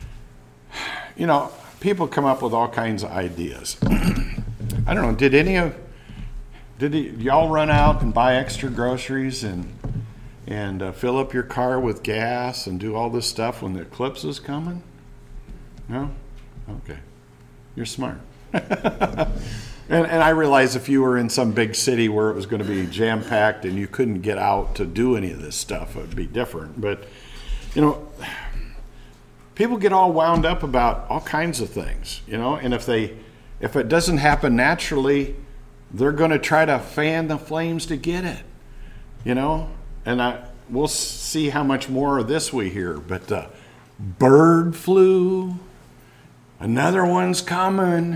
you know, people come up with all kinds of ideas. I don't know, did any of, did y'all run out and buy extra groceries and and uh, fill up your car with gas and do all this stuff when the eclipse is coming? No? Okay. You're smart. And, and I realize if you were in some big city where it was going to be jam-packed and you couldn't get out to do any of this stuff, it would be different. But, you know, people get all wound up about all kinds of things, you know, and if they, if it doesn't happen naturally, they're going to try to fan the flames to get it, you know. And I, we'll see how much more of this we hear. But uh, bird flu, another one's coming.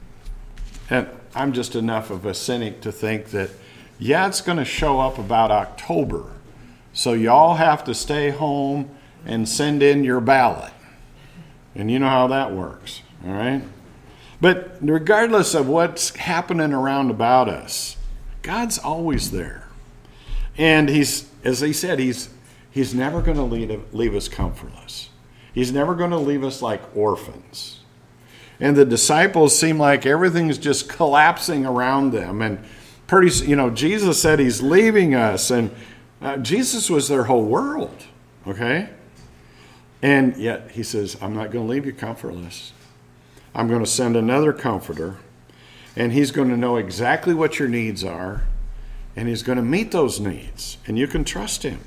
And I'm just enough of a cynic to think that, yeah, it's going to show up about October. So y'all have to stay home and send in your ballot. And you know how that works, all right? But regardless of what's happening around about us, God's always there. And he's, as he said, he's, he's never going to leave, leave us comfortless. He's never going to leave us like orphans. And the disciples seem like everything's just collapsing around them. And pretty, you know, Jesus said he's leaving us. And uh, Jesus was their whole world, okay? And yet he says, I'm not going to leave you comfortless. I'm going to send another comforter. And he's going to know exactly what your needs are. And he's going to meet those needs. And you can trust him.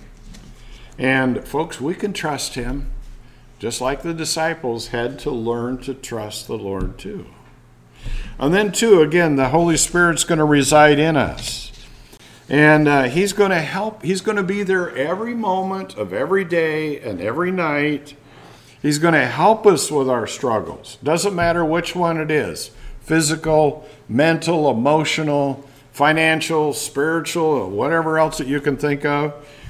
And folks, we can trust him. Just like the disciples had to learn to trust the Lord too. And then too, again, the Holy Spirit's going to reside in us. And uh, he's going to help. He's going to be there every moment of every day and every night. He's going to help us with our struggles. Doesn't matter which one it is. Physical, mental, emotional, financial, spiritual, or whatever else that you can think of.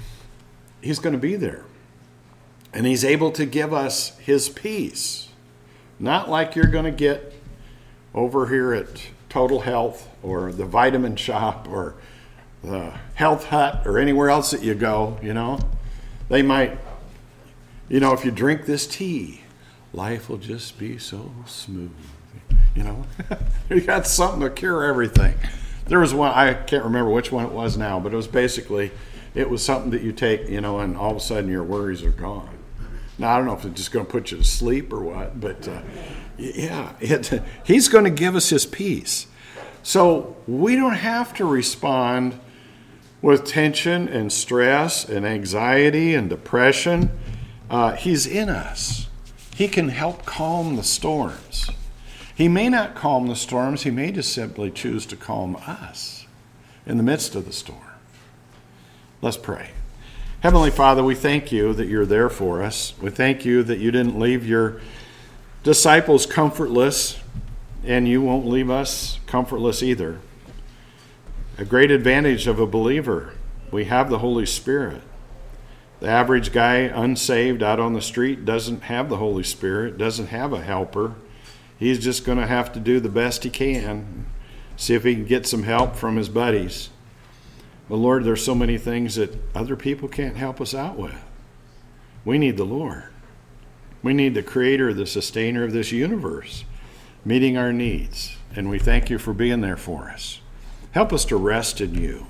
He's going to be there. And he's able to give us his peace. Not like you're going to get over here at Total Health or the Vitamin Shop or the Health Hut or anywhere else that you go, you know. They might, you know, if you drink this tea, life will just be so smooth. You know, you got something to cure everything. There was one, I can't remember which one it was now, but it was basically, it was something that you take, you know, and all of a sudden your worries are gone. Now, I don't know if it's just going to put you to sleep or what, but uh, yeah, it, he's going to give us his peace. So we don't have to respond with tension and stress and anxiety and depression. Uh, he's in us. He can help calm the storms. He may not calm the storms. He may just simply choose to calm us in the midst of the storm. Let's pray. Heavenly Father, we thank you that you're there for us. We thank you that you didn't leave your disciples comfortless, and you won't leave us comfortless either. A great advantage of a believer, we have the Holy Spirit. The average guy unsaved out on the street doesn't have the Holy Spirit, doesn't have a helper. He's just going to have to do the best he can, see if he can get some help from his buddies. But Lord, there's so many things that other people can't help us out with. We need the Lord. We need the creator, the sustainer of this universe, meeting our needs. And we thank you for being there for us. Help us to rest in you.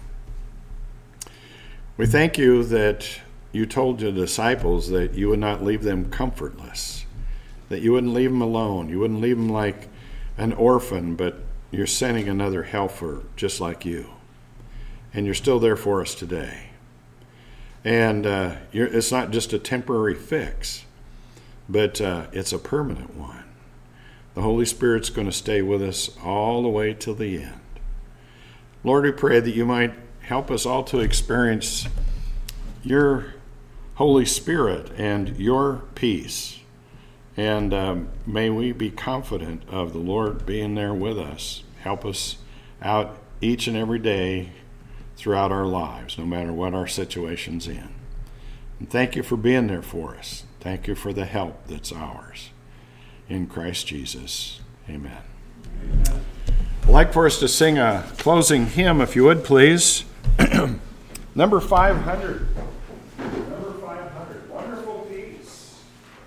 We thank you that you told your disciples that you would not leave them comfortless, that you wouldn't leave them alone. You wouldn't leave them like an orphan, but you're sending another helper just like you. And you're still there for us today. And uh, you're, it's not just a temporary fix, but uh, it's a permanent one. The Holy Spirit's going to stay with us all the way till the end. Lord, we pray that you might help us all to experience your Holy Spirit and your peace. And um, may we be confident of the Lord being there with us. Help us out each and every day throughout our lives, no matter what our situation's in. And thank you for being there for us. Thank you for the help that's ours. In Christ Jesus, amen. Amen. I'd like for us to sing a closing hymn, if you would, please. Number five hundred. Number five hundred. Wonderful Peace.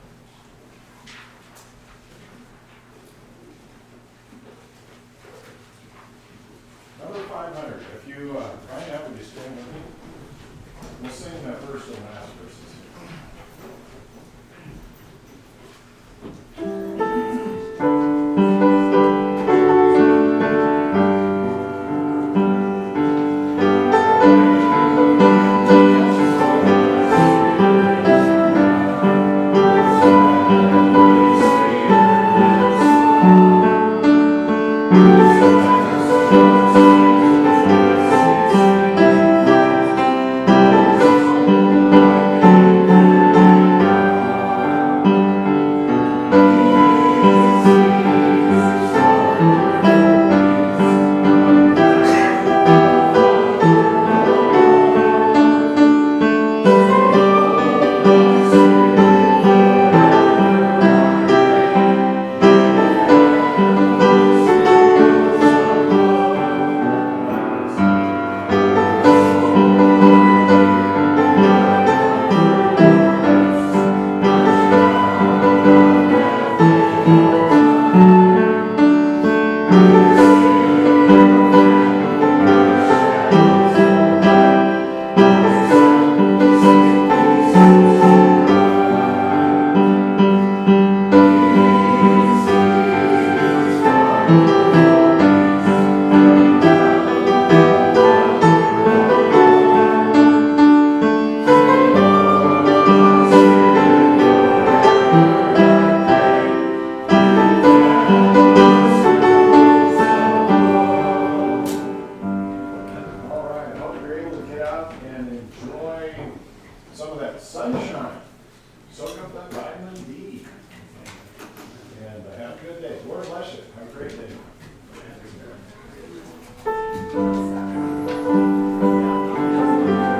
Number five hundred. If you uh, find out, would you stand with me? We'll sing the first and last verses.